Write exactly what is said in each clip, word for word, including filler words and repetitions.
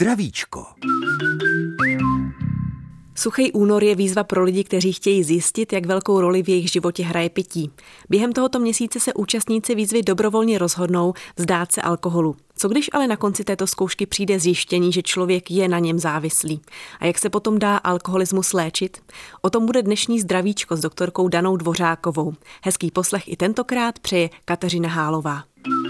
Zdravíčko. Suchý únor je výzva pro lidi, kteří chtějí zjistit, jak velkou roli v jejich životě hraje pití. Během tohoto měsíce se účastníci výzvy dobrovolně rozhodnou vzdát se alkoholu. Co když ale na konci této zkoušky přijde zjištění, že člověk je na něm závislý? A jak se potom dá alkoholismus léčit? O tom bude dnešní Zdravíčko s doktorkou Danou Dvořákovou. Hezký poslech i tentokrát přeje Kateřina Hálová.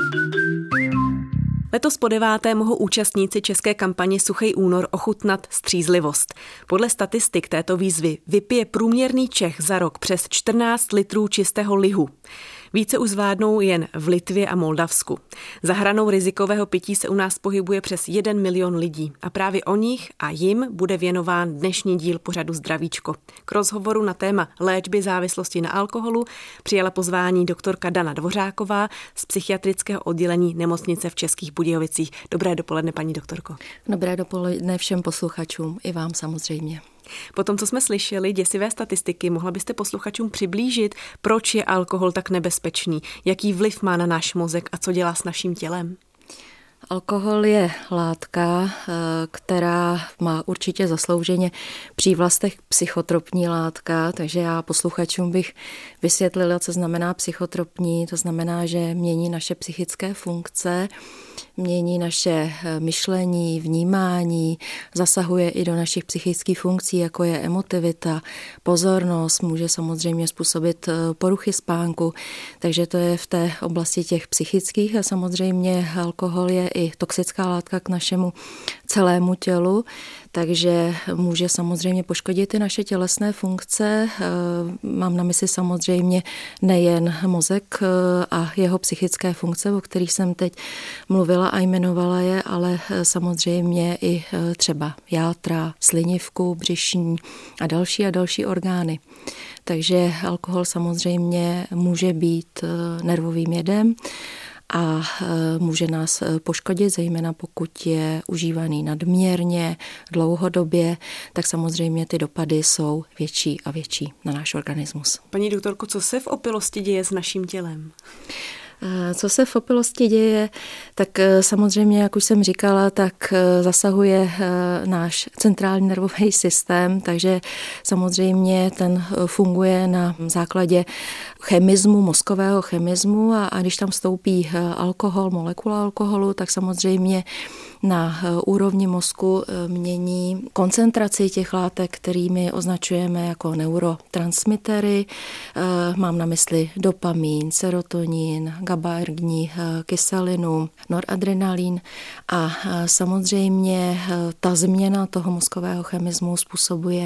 Letos po deváté mohou účastníci české kampaně Suchý únor ochutnat střízlivost. Podle statistik této výzvy vypije průměrný Čech za rok přes čtrnáct litrů čistého lihu. Více už zvládnou jen v Litvě a Moldavsku. Za hranou rizikového pití se u nás pohybuje přes jeden milion lidí a právě o nich a jim bude věnován dnešní díl pořadu Zdravíčko. K rozhovoru na téma léčby závislosti na alkoholu přijala pozvání doktorka Dana Dvořáková z psychiatrického oddělení nemocnice v Českých Budějovicích. Dobré dopoledne, paní doktorko. Dobré dopoledne všem posluchačům, i vám samozřejmě. Po tom, co jsme slyšeli, děsivé statistiky, mohla byste posluchačům přiblížit, proč je alkohol tak nebezpečný, jaký vliv má na náš mozek a co dělá s naším tělem? Alkohol je látka, která má určitě zaslouženě přívlastek psychotropní látka, takže já posluchačům bych vysvětlila, co znamená psychotropní. To znamená, že mění naše psychické funkce, mění naše myšlení, vnímání, zasahuje i do našich psychických funkcí, jako je emotivita, pozornost, může samozřejmě způsobit poruchy spánku, takže to je v té oblasti těch psychických a samozřejmě alkohol je i toxická látka k našemu celému tělu, takže může samozřejmě poškodit i naše tělesné funkce. Mám na mysli samozřejmě nejen mozek a jeho psychické funkce, o kterých jsem teď mluvila a jmenovala je, ale samozřejmě i třeba játra, slinivku, břišní a další a další orgány. Takže alkohol samozřejmě může být nervovým jedem a může nás poškodit, zejména pokud je užívaný nadměrně, dlouhodobě, tak samozřejmě ty dopady jsou větší a větší na náš organismus. Paní doktorko, co se v opilosti děje s naším tělem? Co se v opilosti děje, tak samozřejmě, jak už jsem říkala, tak zasahuje náš centrální nervový systém, takže samozřejmě ten funguje na základě chemismu, mozkového chemismu a, a když tam vstoupí alkohol, molekula alkoholu, tak samozřejmě na úrovni mozku mění koncentraci těch látek, kterými označujeme jako neurotransmitery. Mám na mysli dopamin, serotonin, GABAergní kyselinu, noradrenalin a samozřejmě ta změna toho mozkového chemismu způsobuje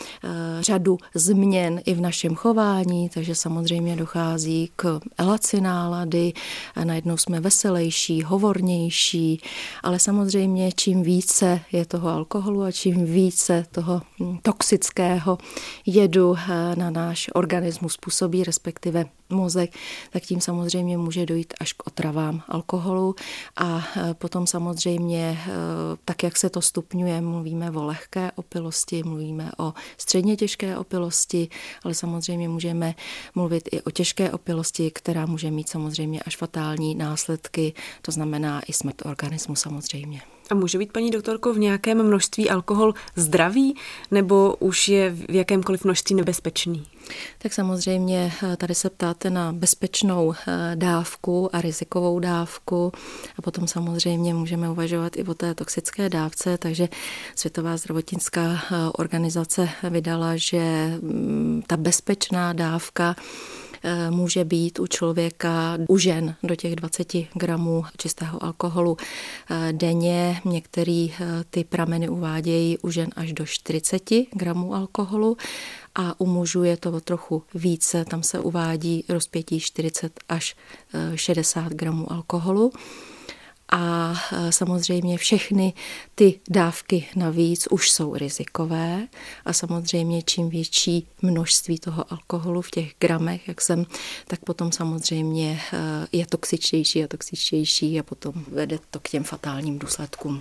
řadu změn i v našem chování, takže samozřejmě dochází k elaci nálady, najednou jsme veselejší, hovornější, ale samozřejmě čím více je toho alkoholu a čím více toho toxického jedu na náš organismus působí, respektive mozek, tak tím samozřejmě může dojít až k otravám alkoholu a potom samozřejmě, tak jak se to stupňuje, mluvíme o lehké opilosti, mluvíme o středně těžké opilosti, ale samozřejmě můžeme mluvit i o těžké opilosti, která může mít samozřejmě až fatální následky, to znamená i smrt organismu samozřejmě. A může být, paní doktorko, v nějakém množství alkohol zdravý, nebo už je v jakémkoliv množství nebezpečný? Tak samozřejmě tady se ptáte na bezpečnou dávku a rizikovou dávku a potom samozřejmě můžeme uvažovat i o té toxické dávce, takže Světová zdravotnická organizace vydala, že ta bezpečná dávka může být u člověka, u žen do těch dvacet gramů čistého alkoholu denně. Některé ty prameny uvádějí u žen až do čtyřicet gramů alkoholu a u mužů je to trochu více, tam se uvádí rozpětí čtyřicet až šedesát gramů alkoholu. A samozřejmě všechny ty dávky navíc už jsou rizikové a samozřejmě čím větší množství toho alkoholu v těch gramech, jak jsem, tak potom samozřejmě je toxičtější a toxičtější a potom vede to k těm fatálním důsledkům.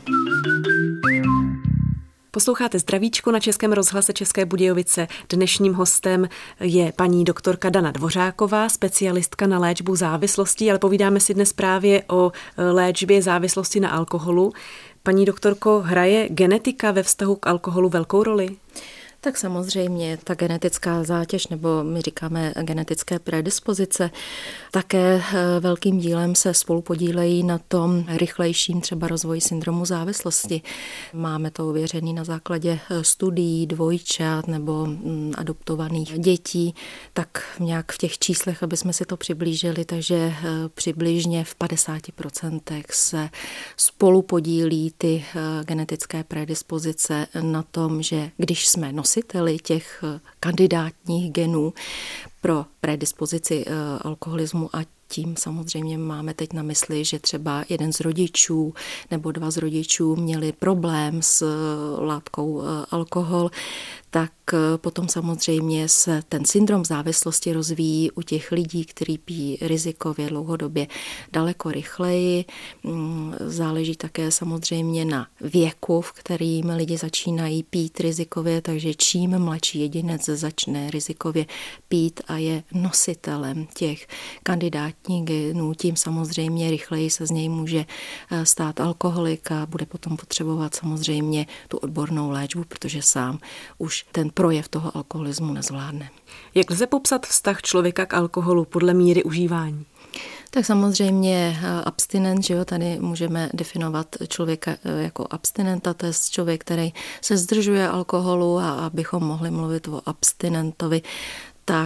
Posloucháte Zdravíčko na Českém rozhlase České Budějovice. Dnešním hostem je paní doktorka Dana Dvořáková, specialistka na léčbu závislostí, ale povídáme si dnes právě o léčbě závislosti na alkoholu. Paní doktorko, hraje genetika ve vztahu k alkoholu velkou roli? Tak samozřejmě ta genetická zátěž, nebo my říkáme genetické predispozice, také velkým dílem se spolu podílejí na tom rychlejším třeba rozvoji syndromu závislosti. Máme to ověřený na základě studií dvojčat nebo adoptovaných dětí, tak nějak v těch číslech, aby jsme si to přiblížili, takže přibližně v padesáti procentech se spolu podílí ty genetické predispozice na tom, že když jsme nosili nositeli těch kandidátních genů pro predispozici alkoholismu, a tím samozřejmě máme teď na mysli, že třeba jeden z rodičů nebo dva z rodičů měli problém s látkou alkohol, tak potom samozřejmě se ten syndrom závislosti rozvíjí u těch lidí, kteří pijí rizikově dlouhodobě daleko rychleji. Záleží také samozřejmě na věku, v kterým lidi začínají pít rizikově, takže čím mladší jedinec začne rizikově pít a je nositelem těch kandidátních genů, tím samozřejmě rychleji se z něj může stát alkoholik a bude potom potřebovat samozřejmě tu odbornou léčbu, protože sám už ten projev toho alkoholismu nezvládne. Jak lze popsat vztah člověka k alkoholu podle míry užívání? Tak samozřejmě abstinent, že jo, tady můžeme definovat člověka jako abstinenta, to je člověk, který se zdržuje alkoholu, a abychom mohli mluvit o abstinentovi, tak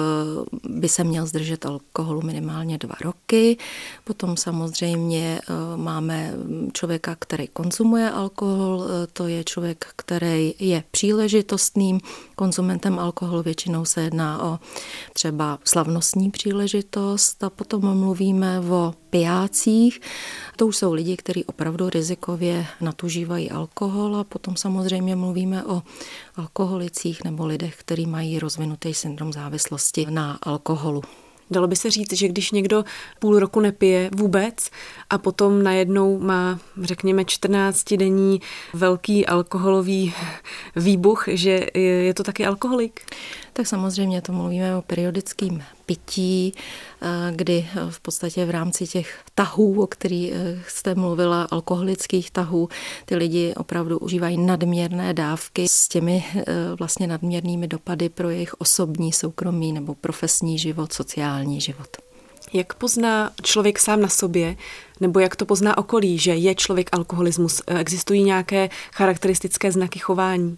by se měl zdržet alkoholu minimálně dva roky. Potom samozřejmě máme člověka, který konzumuje alkohol, to je člověk, který je příležitostným konzumentem alkoholu, většinou se jedná o třeba slavnostní příležitost, a potom mluvíme o pijácích. To už jsou lidi, kteří opravdu rizikově nadužívají alkohol, a potom samozřejmě mluvíme o alkoholicích nebo lidech, kteří mají rozvinutý syndrom závislosti na alkoholu. Dalo by se říct, že když někdo půl roku nepije vůbec a potom najednou má, řekněme, čtrnáctidenní velký alkoholový výbuch, že je to taky alkoholik? Tak samozřejmě to mluvíme o periodickém pití, kdy v podstatě v rámci těch tahů, o kterých jste mluvila, alkoholických tahů, ty lidi opravdu užívají nadměrné dávky s těmi vlastně nadměrnými dopady pro jejich osobní, soukromý nebo profesní život, sociální život. Jak pozná člověk sám na sobě, nebo jak to pozná okolí, že je člověk alkoholismus? Existují nějaké charakteristické znaky chování?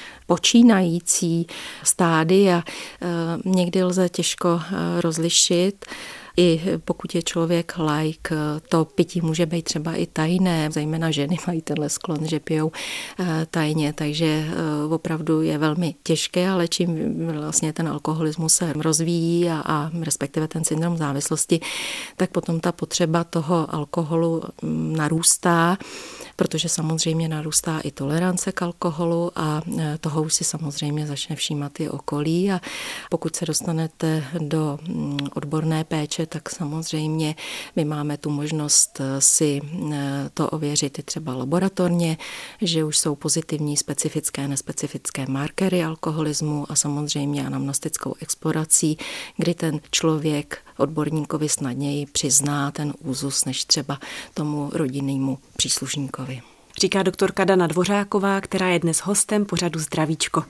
Počínající stádia někdy lze těžko rozlišit. I pokud je člověk laik, to pití může být třeba i tajné, zejména ženy mají tenhle sklon, že pijou tajně, takže opravdu je velmi těžké, ale čím vlastně ten alkoholismus se rozvíjí a, a respektive ten syndrom závislosti, tak potom ta potřeba toho alkoholu narůstá, protože samozřejmě narůstá i tolerance k alkoholu a toho už si samozřejmě začne všímat i okolí, a pokud se dostanete do odborné péče, tak samozřejmě my máme tu možnost si to ověřit i třeba laboratorně, že už jsou pozitivní specifické, nespecifické markery alkoholismu, a samozřejmě anamnestickou explorací, kdy ten člověk odborníkovi snadněji přizná ten úzus než třeba tomu rodinnému příslušníkovi. Říká doktorka Dana Dvořáková, která je dnes hostem pořadu Zdravíčko.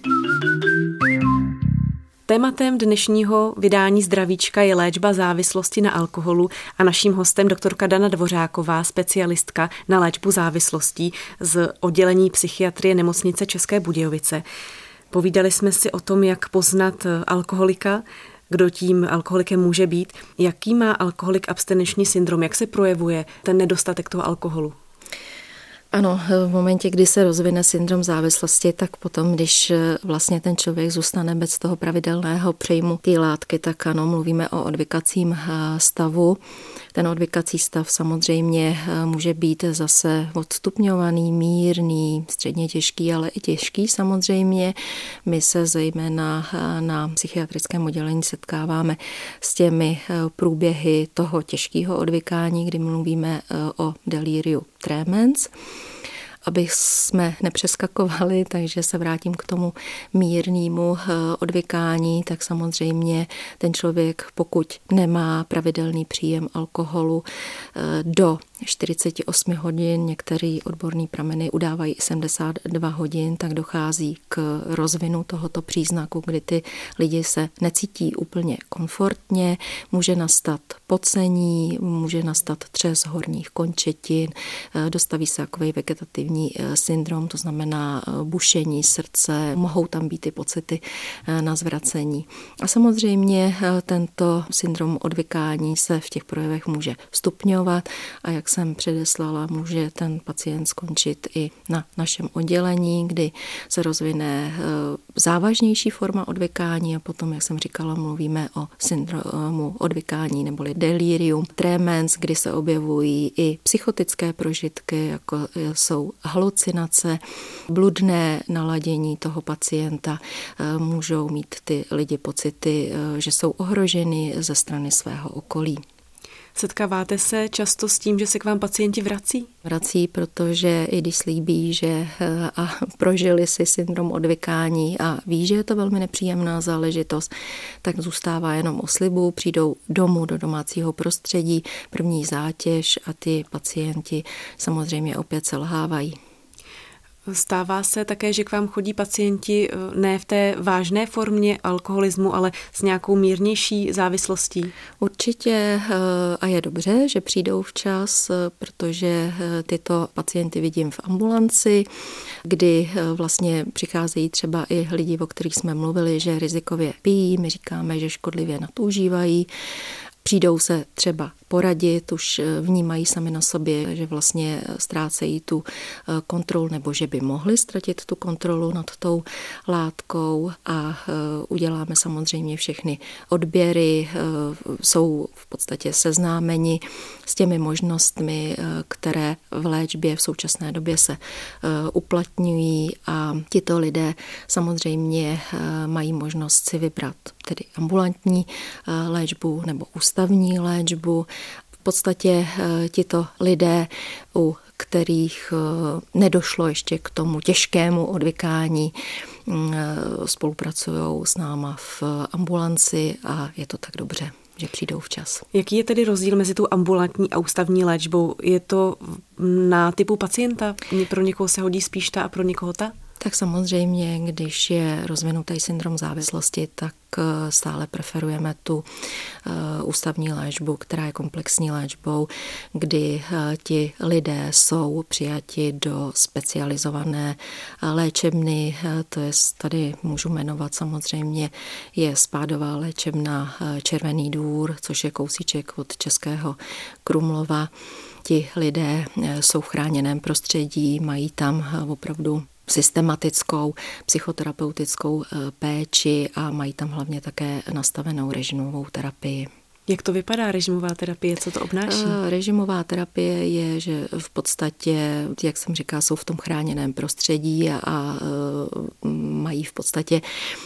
Tématem dnešního vydání Zdravíčka je léčba závislosti na alkoholu a naším hostem doktorka Dana Dvořáková, specialistka na léčbu závislostí z oddělení psychiatrie Nemocnice České Budějovice. Povídali jsme si o tom, jak poznat alkoholika, kdo tím alkoholikem může být, jaký má alkoholik abstinenční syndrom, jak se projevuje ten nedostatek toho alkoholu. Ano, v momentě, kdy se rozvine syndrom závislosti, tak potom, když vlastně ten člověk zůstane bez toho pravidelného přejmu té látky, tak ano, mluvíme o odvykacím stavu. Ten odvykací stav samozřejmě může být zase odstupňovaný, mírný, středně těžký, ale i těžký samozřejmě. My se zejména na psychiatrickém oddělení setkáváme s těmi průběhy toho těžkého odvykání, kdy mluvíme o deliriu tremens. Aby jsme nepřeskakovali, takže se vrátím k tomu mírnému odvykání, tak samozřejmě ten člověk, pokud nemá pravidelný příjem alkoholu do čtyřicet osm hodin, některé odborné prameny udávají sedmdesát dva hodin, tak dochází k rozvinu tohoto příznaku, kdy ty lidi se necítí úplně komfortně, může nastat pocení, může nastat třes horních končetin, dostaví se takový vegetativní syndrom, to znamená bušení srdce, mohou tam být i pocity na zvracení. A samozřejmě tento syndrom odvykání se v těch projevech může stupňovat a jak jsem předeslala, může ten pacient skončit i na našem oddělení, kdy se rozvine závažnější forma odvykání a potom, jak jsem říkala, mluvíme o syndromu odvykání neboli delirium tremens, kdy se objevují i psychotické prožitky, jako jsou halucinace, bludné naladění toho pacienta. Můžou mít ty lidi pocity, že jsou ohroženi ze strany svého okolí. Setkáváte se často s tím, že se k vám pacienti vrací? Vrací, protože i když slíbí, že a prožili si syndrom odvykání a ví, že je to velmi nepříjemná záležitost, tak zůstává jenom o slibu, přijdou domů do domácího prostředí, první zátěž a ty pacienti samozřejmě opět selhávají. Stává se také, že k vám chodí pacienti ne v té vážné formě alkoholismu, ale s nějakou mírnější závislostí? Určitě a je dobře, že přijdou včas, protože tyto pacienty vidím v ambulanci, kdy vlastně přicházejí třeba i lidi, o kterých jsme mluvili, že rizikově pijí, my říkáme, že škodlivě nadužívají. Přijdou se třeba poradit, už vnímají sami na sobě, že vlastně ztrácejí tu kontrolu nebo že by mohli ztratit tu kontrolu nad tou látkou a uděláme samozřejmě všechny odběry, jsou v podstatě seznámeni s těmi možnostmi, které v léčbě v současné době se uplatňují a tito lidé samozřejmě mají možnost si vybrat tedy ambulantní léčbu nebo ústavní léčbu. V podstatě tito lidé, u kterých nedošlo ještě k tomu těžkému odvykání, spolupracují s náma v ambulanci a je to tak dobře, že přijdou včas. Jaký je tedy rozdíl mezi tou ambulantní a ústavní léčbou? Je to na typu pacienta? Pro někoho se hodí spíš ta a pro někoho ta? Tak samozřejmě, když je rozvinutý syndrom závislosti, tak stále preferujeme tu ústavní léčbu, která je komplexní léčbou, kdy ti lidé jsou přijati do specializované léčebny, to je tady můžu jmenovat samozřejmě, je spádová léčebna Červený Dvůr, což je kousíček od Českého Krumlova. Ti lidé jsou v chráněném prostředí, mají tam opravdu systematickou psychoterapeutickou péči a mají tam hlavně také nastavenou režimovou terapii. Jak to vypadá režimová terapie? Co to obnáší? Režimová terapie je, že v podstatě, jak jsem říkala, jsou v tom chráněném prostředí a, a mají v podstatě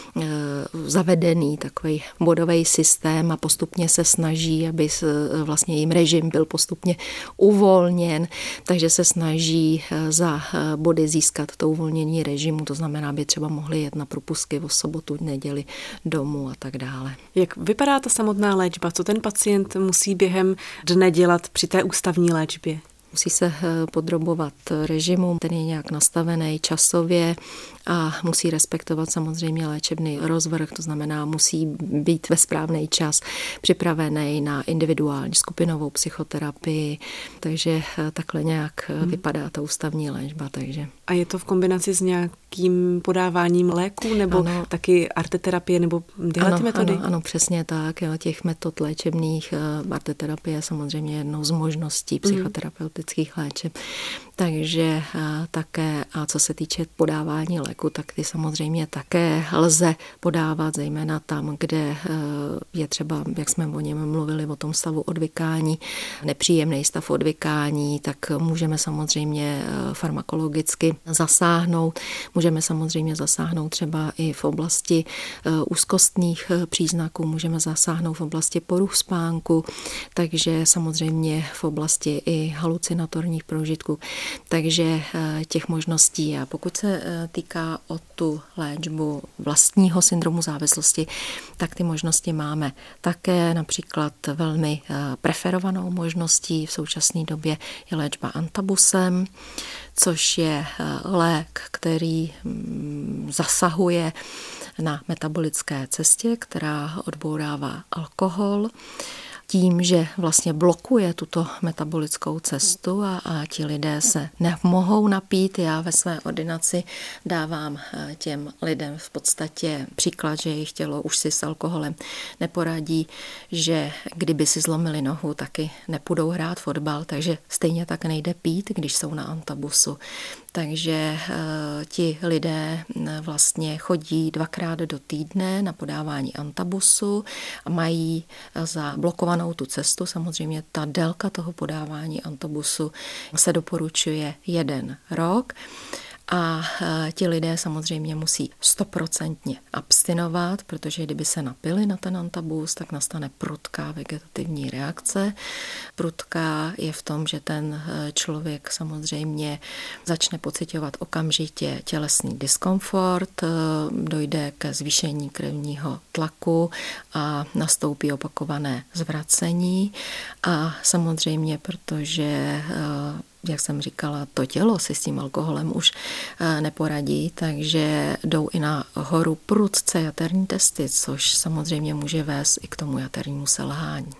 zavedený takový bodový systém a postupně se snaží, aby vlastně jim režim byl postupně uvolněn, takže se snaží za body získat to uvolnění režimu, to znamená, aby třeba mohli jet na propustky v sobotu, neděli domů a tak dále. Jak vypadá ta samotná léčba? Co ten pacient musí během dne dělat při té ústavní léčbě? Musí se podrobovat režimu, ten je nějak nastavený časově a musí respektovat samozřejmě léčebný rozvrh, to znamená musí být ve správný čas připravený na individuální skupinovou psychoterapii, takže takhle nějak hmm. vypadá ta ústavní léčba. Takže. A je to v kombinaci s nějakým podáváním léků nebo ano. taky arteterapie nebo tyhle ano, metody? Ano, ano, přesně tak. Jo, těch metod léčebných, arteterapie je samozřejmě jednou z možností psychoterapeutických léčeb. Takže také, a co se týče podávání léku, tak ty samozřejmě také lze podávat, zejména tam, kde je třeba, jak jsme o něm mluvili, o tom stavu odvykání, nepříjemný stav odvykání, tak můžeme samozřejmě farmakologicky zasáhnout. Můžeme samozřejmě zasáhnout třeba i v oblasti úzkostných příznaků, můžeme zasáhnout v oblasti poruch spánku, takže samozřejmě v oblasti i halucinatorních prožitků. Takže těch možností. A pokud se týká o tu léčbu vlastního syndromu závislosti, tak ty možnosti máme také. Například velmi preferovanou možností v současné době je léčba antabusem, což je lék, který zasahuje na metabolické cestě, která odbourává alkohol, tím, že vlastně blokuje tuto metabolickou cestu a, a ti lidé se nemohou napít. Já ve své ordinaci dávám těm lidem v podstatě příklad, že jejich tělo už si s alkoholem neporadí, že kdyby si zlomili nohu, taky nepůjdou hrát fotbal, takže stejně tak nejde pít, když jsou na antabusu. Takže e, ti lidé vlastně chodí dvakrát do týdne na podávání antabusu a mají za blokovanou tu cestu. Samozřejmě ta délka toho podávání antabusu se doporučuje jeden rok. A ti lidé samozřejmě musí stoprocentně abstinovat, protože kdyby se napili na ten antabus, tak nastane prudká vegetativní reakce. Prudká je v tom, že ten člověk samozřejmě začne pociťovat okamžitě tělesný diskomfort, dojde ke zvýšení krevního tlaku a nastoupí opakované zvracení. A samozřejmě, protože jak jsem říkala, to tělo si s tím alkoholem už neporadí, takže jdou i na horu prudce jaterní testy, což samozřejmě může vést i k tomu jaternímu selhání.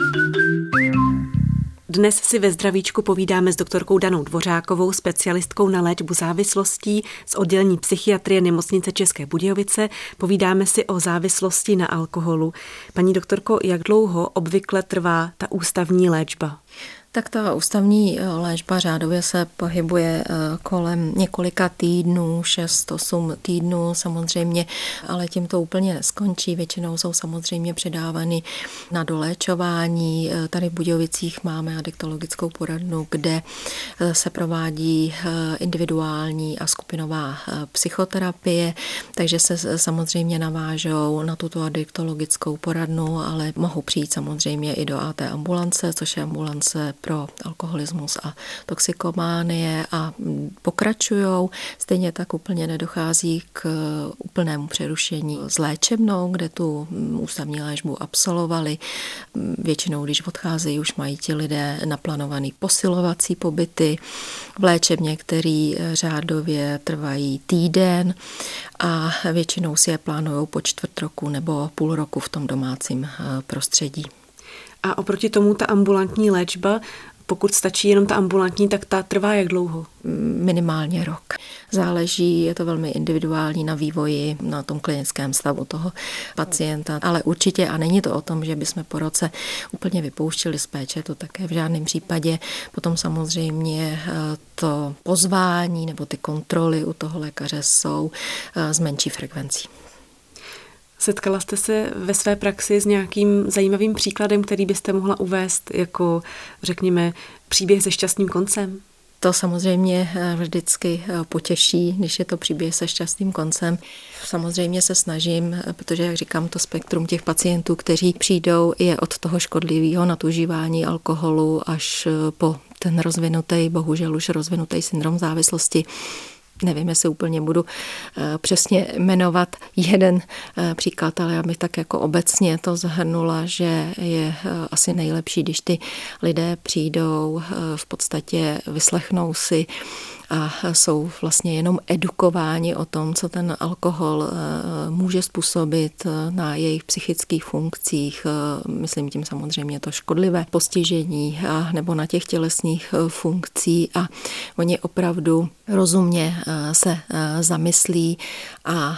Dnes si ve Zdravíčku povídáme s doktorkou Danou Dvořákovou, specialistkou na léčbu závislostí z oddělení psychiatrie Nemocnice České Budějovice. Povídáme si o závislosti na alkoholu. Paní doktorko, jak dlouho obvykle trvá ta ústavní léčba? Tak ta ústavní léčba řádově se pohybuje kolem několika týdnů, šest osm týdnů samozřejmě, ale tím to úplně neskončí. Většinou jsou samozřejmě předávány na doléčování. Tady v Budějovicích máme adiktologickou poradnu, kde se provádí individuální a skupinová psychoterapie, takže se samozřejmě navážou na tuto adiktologickou poradnu, ale mohou přijít samozřejmě i do á té ambulance, což je ambulance pro alkoholismus a toxikománie a pokračujou. Stejně tak úplně nedochází k úplnému přerušení s léčebnou, kde tu ústavní léčbu absolvovali. Většinou, když odcházejí, už mají ti lidé naplánovaný posilovací pobyty v léčebně, který řádově trvají týden a většinou si je plánují po čtvrt roku nebo půl roku v tom domácím prostředí. A oproti tomu ta ambulantní léčba, pokud stačí jenom ta ambulantní, tak ta trvá jak dlouho? Minimálně rok. Záleží, je to velmi individuální na vývoji, na tom klinickém stavu toho pacienta, ale určitě, a není to o tom, že bychom po roce úplně vypouštěli z péče, to také v žádném případě. Potom samozřejmě to pozvání nebo ty kontroly u toho lékaře jsou s menší frekvencí. Setkala jste se ve své praxi s nějakým zajímavým příkladem, který byste mohla uvést jako, řekněme, příběh se šťastným koncem? To samozřejmě vždycky potěší, když je to příběh se šťastným koncem. Samozřejmě se snažím, protože, jak říkám, to spektrum těch pacientů, kteří přijdou, je od toho škodlivého nadužívání alkoholu až po ten rozvinutý, bohužel už rozvinutý syndrom závislosti. Nevím, jestli úplně budu přesně jmenovat jeden příklad, ale já bych tak jako obecně to zahrnula, že je asi nejlepší, když ty lidé přijdou, v podstatě vyslechnou si a jsou vlastně jenom edukováni o tom, co ten alkohol může způsobit na jejich psychických funkcích, myslím tím samozřejmě to škodlivé postižení a nebo na těch tělesných funkcí a oni opravdu rozumně se zamyslí a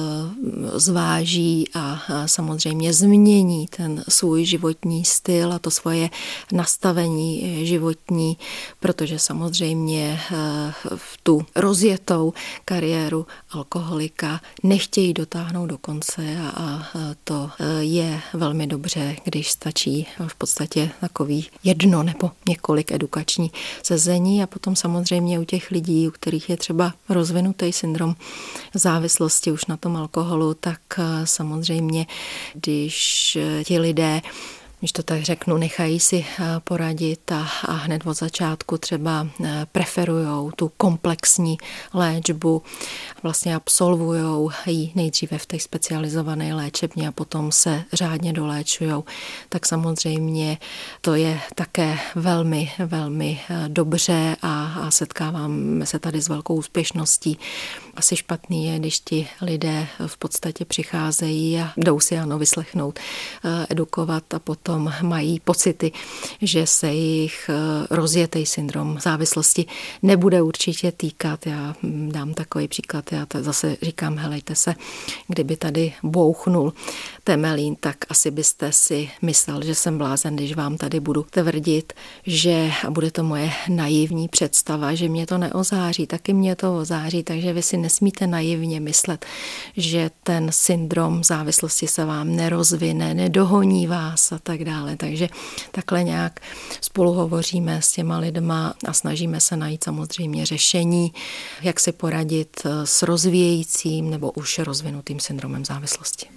zváží a samozřejmě změní ten svůj životní styl a to svoje nastavení životní, protože samozřejmě v tu rozjetou kariéru alkoholika nechtějí dotáhnout do konce a to je velmi dobře, když stačí v podstatě takový jedno nebo několik edukační sezení a potom samozřejmě u těch lidí, u kterých je třeba rozvinutý syndrom závislosti už na tom alkoholu, tak samozřejmě, když ti lidé, když to tak řeknu, nechají si poradit a, a hned od začátku třeba preferujou tu komplexní léčbu, vlastně absolvujou ji nejdříve v té specializované léčebně a potom se řádně doléčujou, tak samozřejmě to je také velmi, velmi dobře a, a setkáváme se tady s velkou úspěšností. Asi špatný je, když ti lidé v podstatě přicházejí a jdou si ano vyslechnout, edukovat a potom mají pocity, že se jich rozjetý syndrom závislosti nebude určitě týkat. Já dám takový příklad, já zase říkám, helejte se, kdyby tady bouchnul Temelín, tak asi byste si myslel, že jsem blázen, když vám tady budu tvrdit, že, a bude to moje naivní představa, že mě to neozáří, taky mě to ozáří, takže vy si nesmíte naivně myslet, že ten syndrom závislosti se vám nerozvine, nedohoní vás a tak dále. Takže takhle nějak spolu hovoříme s těma lidma a snažíme se najít samozřejmě řešení, jak si poradit s rozvíjejícím nebo už rozvinutým syndromem závislosti.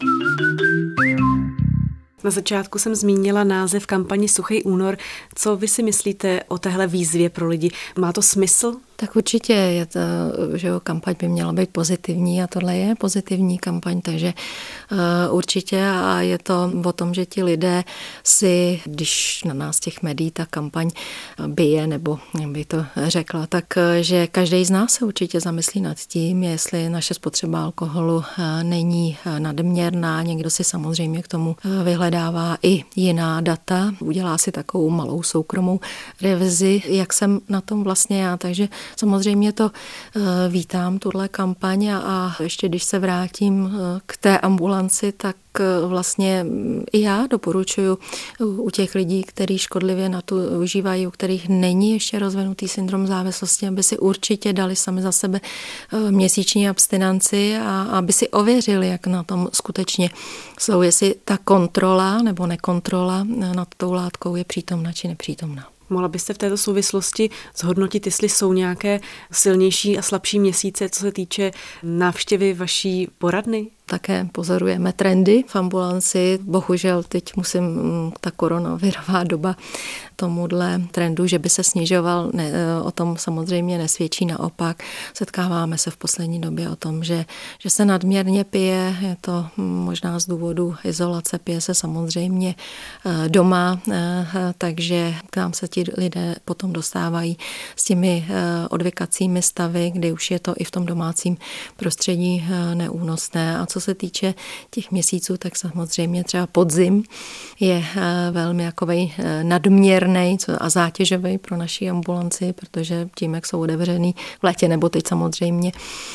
Na začátku jsem zmínila název kampaně Suchý únor. Co vy si myslíte o téhle výzvě pro lidi? Má to smysl? Tak určitě je to, že jo, kampaň by měla být pozitivní a tohle je pozitivní kampaň, takže uh, určitě a je to o tom, že ti lidé si, když na nás těch médií ta kampaň bije, nebo by to řekla, tak že každý z nás se určitě zamyslí nad tím, jestli naše spotřeba alkoholu uh, není nadměrná. Někdo si samozřejmě k tomu uh, vyhledává i jiná data, udělá si takovou malou soukromou revizi, jak jsem na tom vlastně já, takže samozřejmě to vítám, tuhle kampaň a ještě když se vrátím k té ambulanci, tak vlastně i já doporučuji u těch lidí, kteří škodlivě na tu užívají, u kterých není ještě rozvinutý syndrom závislosti, aby si určitě dali sami za sebe měsíční abstinenci a aby si ověřili, jak na tom skutečně jsou, jestli ta kontrola nebo nekontrola nad tou látkou je přítomna či nepřítomna. Mohla byste v této souvislosti zhodnotit, jestli jsou nějaké silnější a slabší měsíce, co se týče návštěvy vaší poradny? Také pozorujeme trendy v ambulanci. Bohužel teď musím, ta koronavirová doba tomuhle trendu, že by se snižoval, ne, o tom samozřejmě nesvědčí, naopak. Setkáváme se v poslední době o tom, že, že se nadměrně pije, je to možná z důvodu izolace, pije se samozřejmě doma, takže k nám se ti lidé potom dostávají s těmi odvykacími stavy, kdy už je to i v tom domácím prostředí neúnosné. A co se týče těch měsíců, tak samozřejmě třeba podzim je velmi jakovej nadměrný a zátěžový pro naši ambulanci, protože tím, jak jsou otevřený v létě nebo teď samozřejmě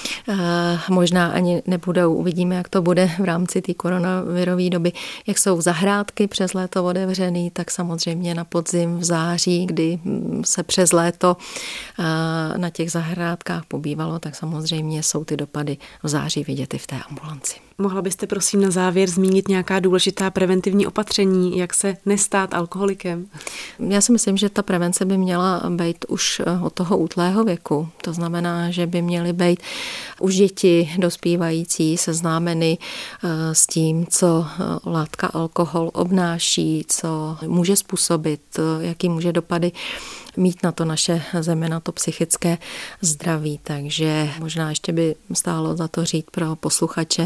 možná ani nebudou, uvidíme, jak to bude v rámci té koronavirové doby, jak jsou zahrádky přes léto otevřený, tak samozřejmě na podzim v září, kdy se přes léto na těch zahrádkách pobývalo, tak samozřejmě jsou ty dopady v září vidět i v té ambulanci. Mohla byste prosím na závěr zmínit nějaká důležitá preventivní opatření, jak se nestát alkoholikem? Já si myslím, že ta prevence by měla být už od toho útlého věku. To znamená, že by měly být už děti dospívající seznámeny s tím, co látka alkohol obnáší, co může způsobit, jaký může dopady mít na to naše zemi, na to psychické zdraví. Takže možná ještě by stálo za to říct pro posluchače,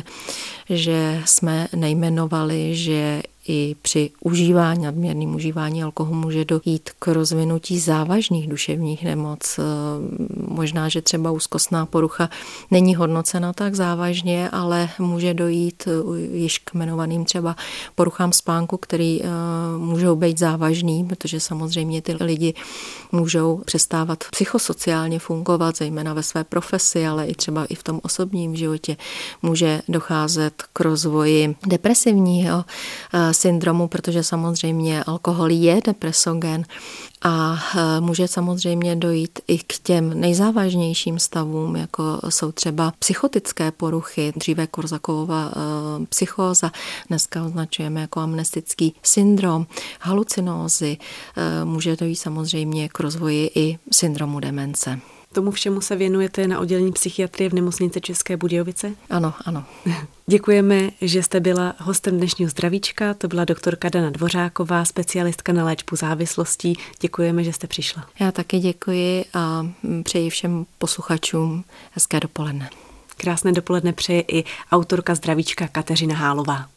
že jsme nejmenovali, že i při užívání, nadměrným užívání alkoholu může dojít k rozvinutí závažných duševních nemoc. Možná, že třeba úzkostná porucha není hodnocena tak závažně, ale může dojít již k jmenovaným třeba poruchám spánku, který můžou být závažný, protože samozřejmě ty lidi můžou přestávat psychosociálně fungovat, zejména ve své profesi, ale i třeba i v tom osobním životě. Může docházet k rozvoji depresivního syndromu, protože samozřejmě alkohol je depresogen a může samozřejmě dojít i k těm nejzávažnějším stavům, jako jsou třeba psychotické poruchy, dříve Korsakovova psychóza, dneska označujeme jako amnestický syndrom, halucinózy, může dojít samozřejmě k rozvoji i syndromu demence. tomu všemu se věnujete na oddělení psychiatrie v Nemocnici České Budějovice? Ano, ano. Děkujeme, že jste byla hostem dnešního Zdravíčka. To byla doktorka Dana Dvořáková, specialistka na léčbu závislostí. Děkujeme, že jste přišla. Já taky děkuji a přeji všem posluchačům hezké dopoledne. Krásné dopoledne přeje i autorka Zdravíčka Kateřina Hálová.